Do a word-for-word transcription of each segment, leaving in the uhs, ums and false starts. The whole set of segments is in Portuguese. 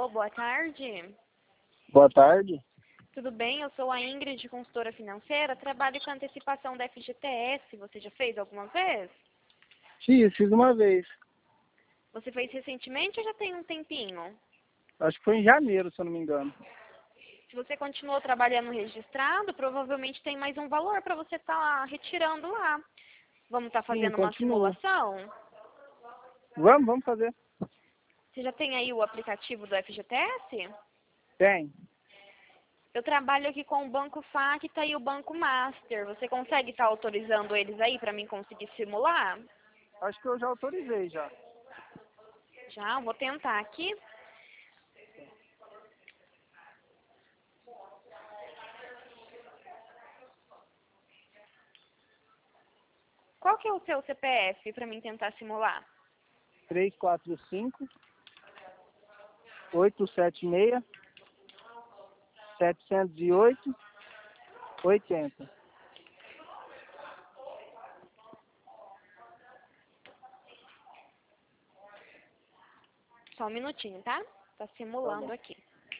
Alô, boa tarde. Boa tarde. Tudo bem? Eu sou a Ingrid, consultora financeira. Trabalho com antecipação da F G T S. Você já fez alguma vez? Fiz, fiz uma vez. Você fez recentemente ou já tem um tempinho? Acho que foi em janeiro, se eu não me engano. Se você continuou trabalhando registrado, provavelmente tem mais um valor para você estar retirando lá. Vamos estar Sim, fazendo uma continua. simulação? Vamos, vamos fazer. Você já tem aí o aplicativo do F G T S? Tem. Eu trabalho aqui com o Banco Facta e o Banco Master. Você consegue estar autorizando eles aí para mim conseguir simular? Acho que eu já autorizei já. Já, vou tentar aqui. Qual que é o seu C P F para mim tentar simular? três quatro cinco, oito sete seis, sete zero oito, oitenta. Só um minutinho, tá? Tá simulando aqui.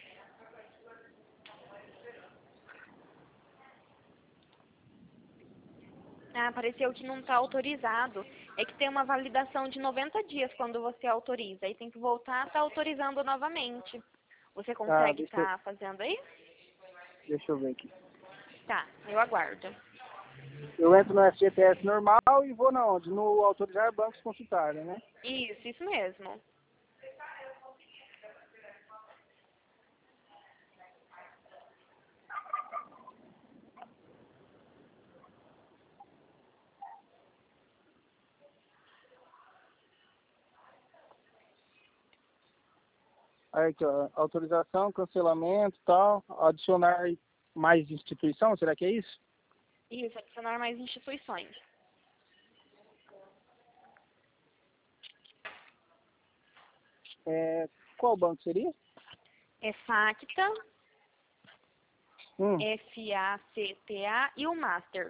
Ah, apareceu que não está autorizado. É que tem uma validação de noventa dias quando você autoriza. Aí tem que voltar a estar autorizando novamente. Você Ah, consegue deixa eu, estar fazendo aí? deixa eu ver aqui. Tá, eu aguardo. Eu entro no F G T S normal e vou na onde? No autorizar bancos consultarem, né? Isso, isso mesmo. Aí aqui, ó, autorização, cancelamento, tal, adicionar mais instituição, será que é isso? Isso, adicionar mais instituições. É, qual banco seria? É Facta, Hum, F A C T A e o Master.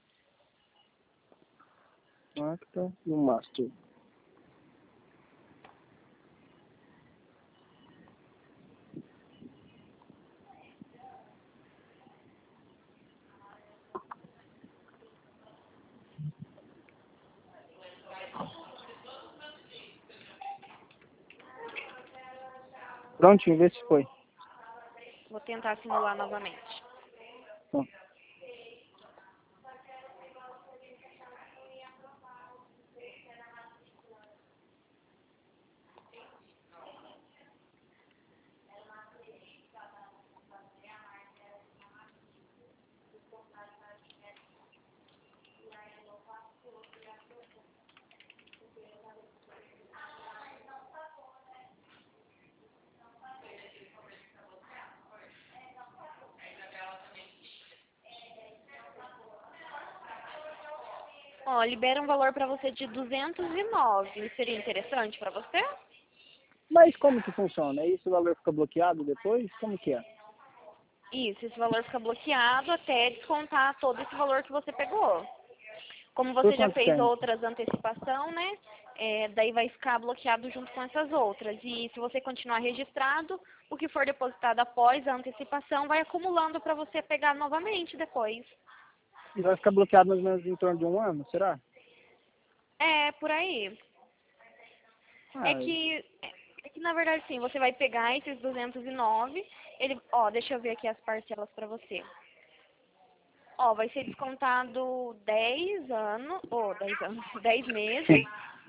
Facta e o Master. Prontinho, vê se foi. Vou tentar simular novamente. Bom. Ó, libera um valor para você de duzentos e nove. Seria interessante para você? Mas como que funciona? Esse valor fica bloqueado depois? Como que é? Isso, esse valor fica bloqueado até descontar todo esse valor que você pegou. Como Por você já quanto fez tempo? outras antecipação, né? É, daí vai ficar bloqueado junto com essas outras. E se você continuar registrado, o que for depositado após a antecipação vai acumulando para você pegar novamente depois. E vai ficar bloqueado mais ou menos em torno de um ano, será? É, por aí. É Ah, que, é que na verdade sim, você vai pegar esses duzentos e nove, ele, ó, deixa eu ver aqui as parcelas para você. Ó, vai ser descontado dez anos, ou dez anos, dez meses,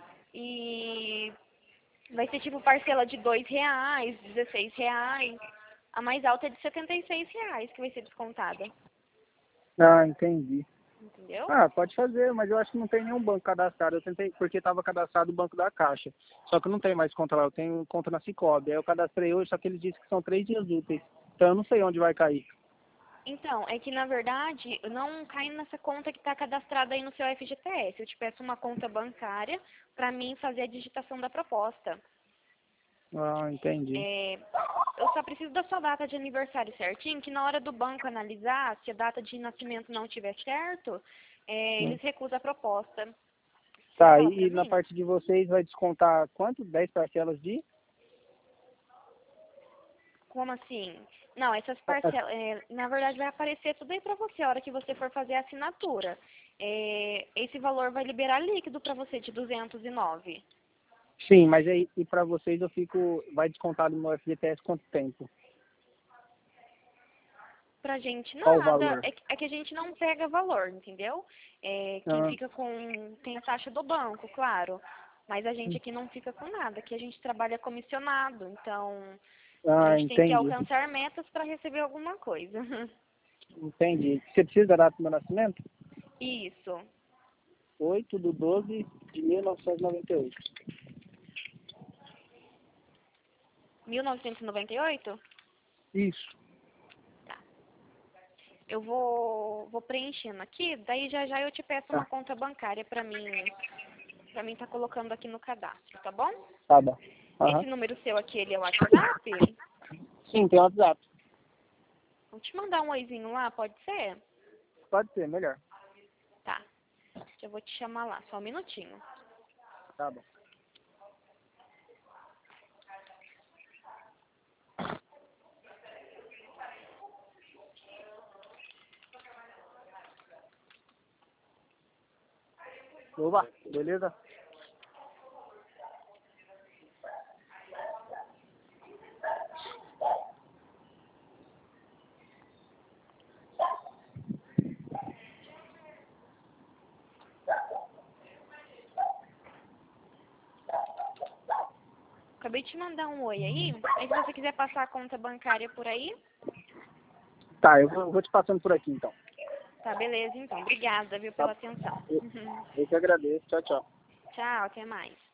e vai ser tipo parcela de dois reais, dezesseis reais. A mais alta é de setenta e seis reais que vai ser descontada. ah, entendi. Entendeu? Ah, pode fazer, mas eu acho que não tem nenhum banco cadastrado. Eu tentei, porque estava cadastrado o Banco da Caixa. Só que eu não tenho mais conta lá, eu tenho conta na Cicobi. Aí eu cadastrei hoje, só que ele disse que são três dias úteis. Então eu não sei onde vai cair. Então, é que na verdade não cai nessa conta que está cadastrada aí no seu F G T S. Eu te peço uma conta bancária para mim fazer a digitação da proposta. Ah, entendi. É, eu só preciso da sua data de aniversário certinho, que na hora do banco analisar, se a data de nascimento não estiver certo, é, Hum. eles recusam a proposta. Você Tá, fala e, para e na mim? parte de vocês vai descontar quanto? Dez parcelas de? Como assim? Não, essas parcelas, é, na verdade vai aparecer tudo aí pra você a hora que você for fazer a assinatura. É, esse valor vai liberar líquido pra você de duzentos e nove. Sim, mas aí e para vocês eu fico, vai descontar do meu F G T S quanto tempo? Pra gente Qual o nada, valor? é, que é que a gente não pega valor, entendeu? É, quem Ah, fica com, tem a taxa do banco, claro. Mas a gente aqui não fica com nada, aqui a gente trabalha comissionado, então a ah, gente tem que entendi. alcançar metas para receber alguma coisa. Entendi. Você precisa da data do meu nascimento? Isso. oito de doze de mil novecentos e noventa e oito. mil novecentos e noventa e oito? Isso. Tá. Eu vou, vou preenchendo aqui, daí já já eu te peço uma Tá, conta bancária para mim, para mim tá colocando aqui no cadastro, tá bom? tá bom. Aham. Esse número seu aqui, ele é o WhatsApp? Sim, tem WhatsApp. Vou te mandar um oizinho lá, pode ser? Pode ser, melhor. Tá. Já vou te chamar lá, só um minutinho. Tá bom. Oba, beleza? Acabei de te mandar um oi aí. Aí se você quiser passar a conta bancária por aí, Tá, eu vou, vou te passando por aqui então. tá beleza então. Obrigada, viu, Tá? pela atenção. Eu, eu que agradeço. Tchau, tchau. Tchau, até mais.